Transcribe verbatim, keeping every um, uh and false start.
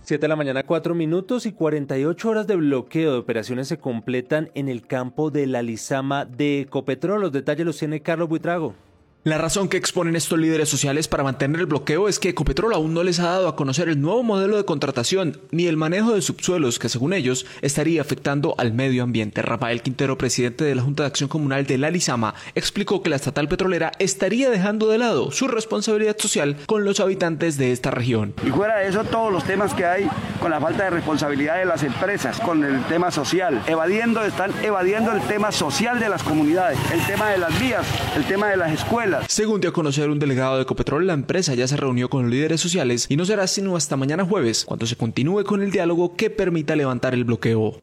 siete de la mañana, cuatro minutos y cuarenta y ocho horas de bloqueo de operaciones se completan en el campo de la Lizama de Ecopetrol. Los detalles los tiene Carlos Buitrago. La razón que exponen estos líderes sociales para mantener el bloqueo es que Ecopetrol aún no les ha dado a conocer el nuevo modelo de contratación ni el manejo de subsuelos que, según ellos, estaría afectando al medio ambiente. Rafael Quintero, presidente de la Junta de Acción Comunal de la Lizama, explicó que la estatal petrolera estaría dejando de lado su responsabilidad social con los habitantes de esta región. Y fuera de eso, todos los temas que hay con la falta de responsabilidad de las empresas, con el tema social, evadiendo, están evadiendo el tema social de las comunidades, el tema de las vías, el tema de las escuelas. Según dio a conocer un delegado de Ecopetrol, la empresa ya se reunió con los líderes sociales y no será sino hasta mañana jueves cuando se continúe con el diálogo que permita levantar el bloqueo.